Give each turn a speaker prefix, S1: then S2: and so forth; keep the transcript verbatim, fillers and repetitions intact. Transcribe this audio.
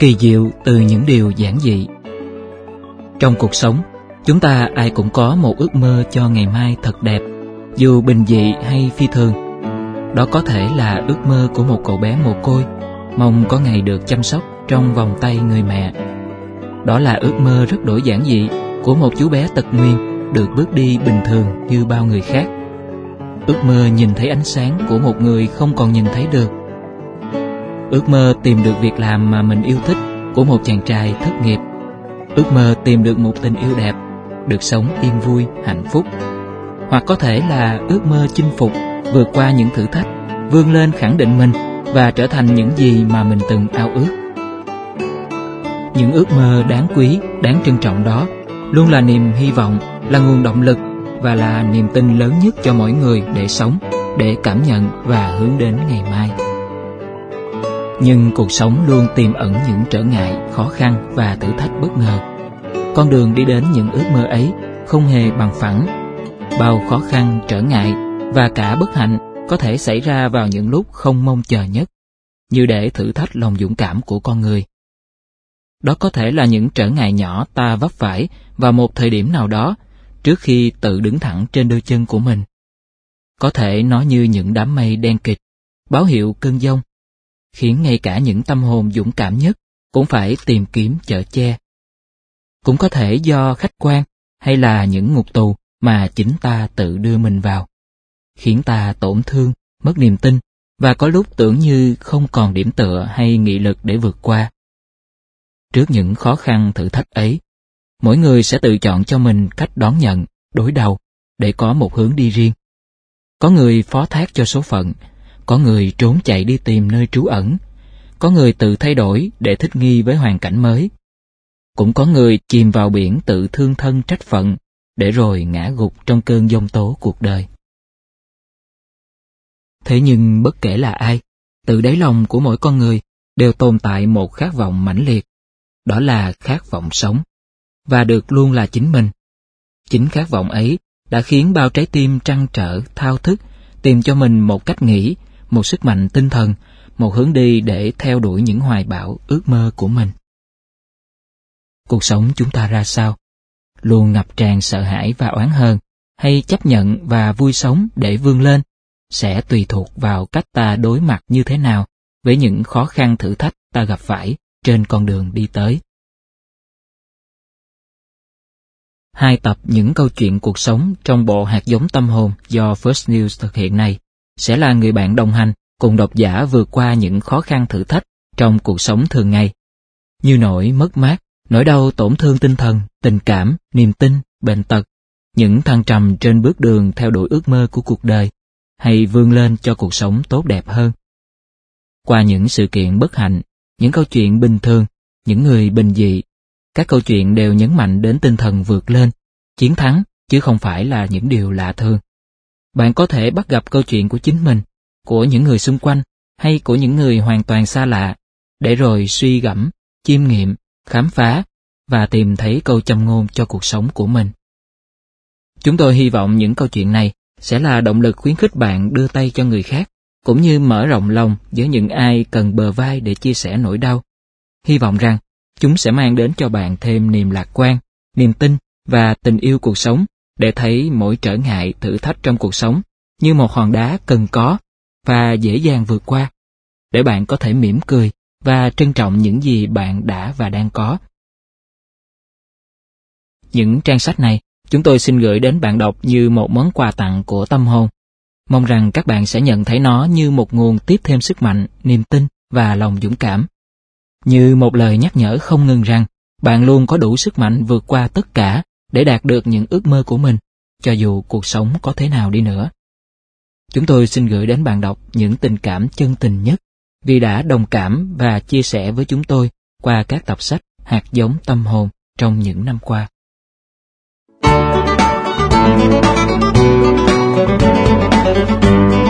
S1: Kỳ diệu từ những điều giản dị. Trong cuộc sống, chúng ta ai cũng có một ước mơ cho ngày mai thật đẹp, dù bình dị hay phi thường. Đó có thể là ước mơ của một cậu bé mồ côi, mong có ngày được chăm sóc trong vòng tay người mẹ. Đó là ước mơ rất đổi giản dị của một chú bé tật nguyền được bước đi bình thường như bao người khác. Ước mơ nhìn thấy ánh sáng của một người không còn nhìn thấy được. Ước mơ tìm được việc làm mà mình yêu thích của một chàng trai thất nghiệp. Ước mơ tìm được một tình yêu đẹp, được sống yên vui, hạnh phúc. Hoặc có thể là ước mơ chinh phục, vượt qua những thử thách, vươn lên khẳng định mình và trở thành những gì mà mình từng ao ước. Những ước mơ đáng quý, đáng trân trọng đó luôn là niềm hy vọng, là nguồn động lực và là niềm tin lớn nhất cho mỗi người để sống, để cảm nhận và hướng đến ngày mai. Nhưng cuộc sống luôn tiềm ẩn những trở ngại, khó khăn và thử thách bất ngờ. Con đường đi đến những ước mơ ấy không hề bằng phẳng. Bao khó khăn, trở ngại và cả bất hạnh có thể xảy ra vào những lúc không mong chờ nhất, như để thử thách lòng dũng cảm của con người. Đó có thể là những trở ngại nhỏ ta vấp phải vào một thời điểm nào đó, trước khi tự đứng thẳng trên đôi chân của mình. Có thể nó như những đám mây đen kịt, báo hiệu cơn giông, khiến ngay cả những tâm hồn dũng cảm nhất cũng phải tìm kiếm chở che. Cũng có thể do khách quan hay là những ngục tù mà chính ta tự đưa mình vào, khiến ta tổn thương, mất niềm tin và có lúc tưởng như không còn điểm tựa hay nghị lực để vượt qua. Trước những khó khăn thử thách ấy, mỗi người sẽ tự chọn cho mình cách đón nhận, đối đầu để có một hướng đi riêng. Có người phó thác cho số phận, có người trốn chạy đi tìm nơi trú ẩn, có người tự thay đổi để thích nghi với hoàn cảnh mới. Cũng có người chìm vào biển tự thương thân trách phận, để rồi ngã gục trong cơn giông tố cuộc đời. Thế nhưng bất kể là ai, từ đáy lòng của mỗi con người đều tồn tại một khát vọng mãnh liệt, đó là khát vọng sống, và được luôn là chính mình. Chính khát vọng ấy đã khiến bao trái tim trăn trở, thao thức, tìm cho mình một cách nghĩ, một sức mạnh tinh thần, một hướng đi để theo đuổi những hoài bão, ước mơ của mình. Cuộc sống chúng ta ra sao? Luôn ngập tràn sợ hãi và oán hờn, hay chấp nhận và vui sống để vươn lên, sẽ tùy thuộc vào cách ta đối mặt như thế nào với những khó khăn thử thách ta gặp phải trên con đường đi tới. Hai tập những câu chuyện cuộc sống trong bộ hạt giống tâm hồn do First News thực hiện này sẽ là người bạn đồng hành cùng độc giả vượt qua những khó khăn thử thách trong cuộc sống thường ngày, như nỗi mất mát, nỗi đau tổn thương tinh thần, tình cảm, niềm tin, bệnh tật, những thăng trầm trên bước đường theo đuổi ước mơ của cuộc đời, hay vươn lên cho cuộc sống tốt đẹp hơn. Qua những sự kiện bất hạnh, những câu chuyện bình thường, những người bình dị, các câu chuyện đều nhấn mạnh đến tinh thần vượt lên, chiến thắng, chứ không phải là những điều lạ thường. Bạn có thể bắt gặp câu chuyện của chính mình, của những người xung quanh, hay của những người hoàn toàn xa lạ, để rồi suy gẫm, chiêm nghiệm, khám phá, và tìm thấy câu châm ngôn cho cuộc sống của mình. Chúng tôi hy vọng những câu chuyện này sẽ là động lực khuyến khích bạn đưa tay cho người khác, cũng như mở rộng lòng với những ai cần bờ vai để chia sẻ nỗi đau. Hy vọng rằng chúng sẽ mang đến cho bạn thêm niềm lạc quan, niềm tin và tình yêu cuộc sống, để thấy mỗi trở ngại, thử thách trong cuộc sống như một hòn đá cần có và dễ dàng vượt qua, để bạn có thể mỉm cười và trân trọng những gì bạn đã và đang có. Những trang sách này chúng tôi xin gửi đến bạn đọc như một món quà tặng của tâm hồn. Mong rằng các bạn sẽ nhận thấy nó như một nguồn tiếp thêm sức mạnh, niềm tin và lòng dũng cảm. Như một lời nhắc nhở không ngừng rằng bạn luôn có đủ sức mạnh vượt qua tất cả để đạt được những ước mơ của mình, cho dù cuộc sống có thế nào đi nữa. Chúng tôi xin gửi đến bạn đọc những tình cảm chân tình nhất, vì đã đồng cảm và chia sẻ với chúng tôi qua các tập sách Hạt giống tâm hồn trong những năm qua. Thank you.